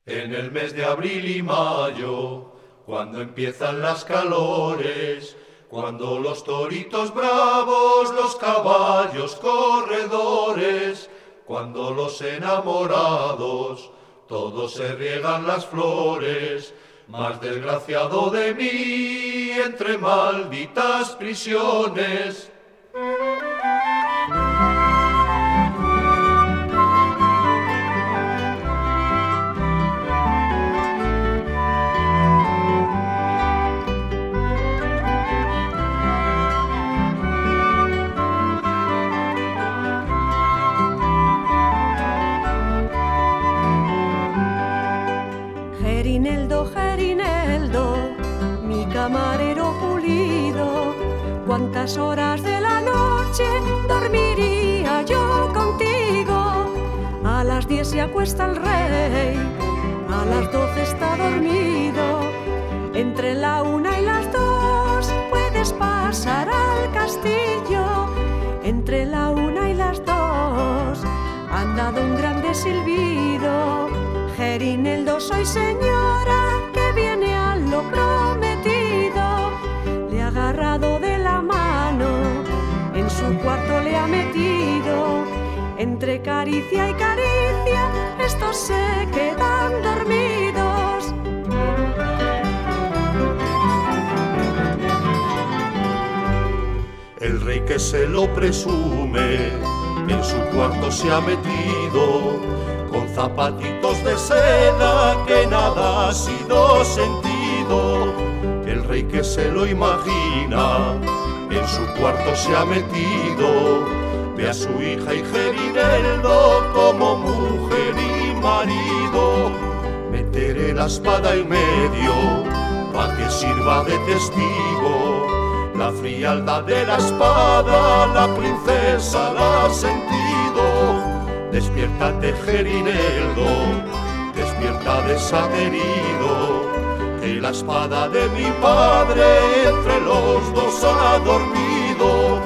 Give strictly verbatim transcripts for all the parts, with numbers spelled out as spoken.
En el mes de abril y mayo, cuando empiezan las calores, cuando los toritos bravos, los caballos corredores, cuando los enamorados, todos se riegan las flores, más desgraciado de mí entre malditas prisiones. Gerineldo, Gerineldo, mi camarero pulido, cuántas horas de la noche dormiría yo contigo. A las diez se acuesta el rey, a las doce está dormido, entre la una y las dos puedes pasar al castillo, entre la una y las dos han dado un grande silbido. Gerineldo, soy señora que viene a lo prometido. Le ha agarrado de la mano, en su cuarto le ha metido. Entre caricia y caricia, estos se quedan dormidos. El rey que se lo presume, en su cuarto se ha metido, con zapatitos de seda que nada ha sido sentido. El rey que se lo imagina, en su cuarto se ha metido, ve a su hija y Gerineldo como mujer y marido. Meteré la espada en medio, pa' que sirva de testigo. La frialdad de la espada, la princesa la ha sentido. Despiértate, Gerineldo, despierta desaterido, que la espada de mi padre entre los dos ha dormido.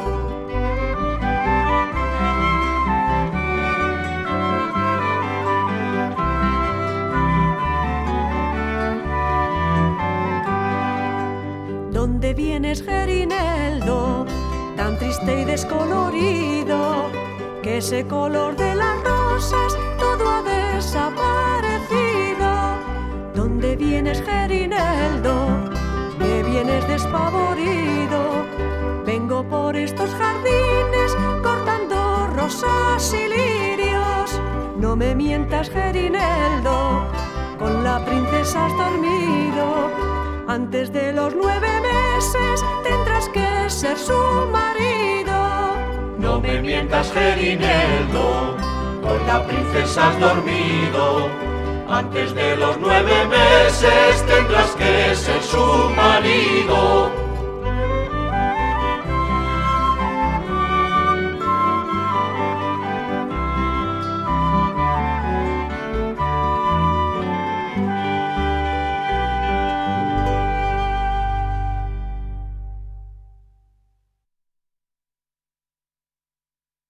¿Dónde vienes, Gerineldo, tan triste y descolorido, que ese color de las rosas todo ha desaparecido? ¿Dónde vienes, Gerineldo, que vienes despavorido? Vengo por estos jardines cortando rosas y lirios. No me mientas, Gerineldo, con la princesa has dormido. Antes de los nueve meses tendrás que ser su marido. No me mientas, Gerineldo, con la princesa has dormido. Antes de los nueve meses tendrás que ser su marido.